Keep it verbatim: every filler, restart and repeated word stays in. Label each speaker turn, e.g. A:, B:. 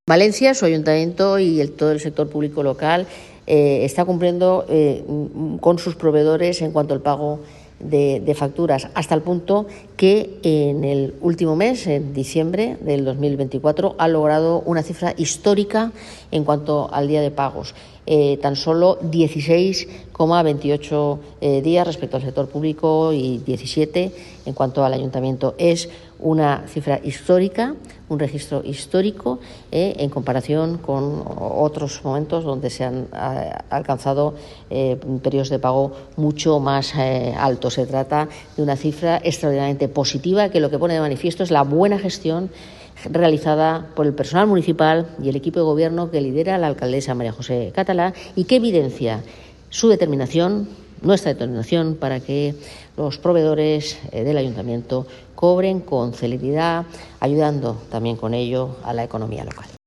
A: Valencia, su ayuntamiento y el, todo el sector público local eh, está cumpliendo eh, con sus proveedores en cuanto al pago de, de facturas, hasta el punto que en el último mes, en diciembre del dos mil veinticuatro, ha logrado una cifra histórica en cuanto al día de pagos. Eh, tan solo dieciséis coma veintiocho eh, días respecto al sector público y diecisiete en cuanto al ayuntamiento. Es una cifra histórica, un registro histórico eh, en comparación con otros momentos donde se han eh, alcanzado eh, periodos de pago mucho más eh, altos. Se trata de una cifra extraordinariamente positiva que lo que pone de manifiesto es la buena gestión realizada por el personal municipal y el equipo de gobierno que lidera la alcaldesa María José Catalá y que evidencia su determinación, nuestra determinación, para que los proveedores del ayuntamiento cobren con celeridad, ayudando también con ello a la economía local.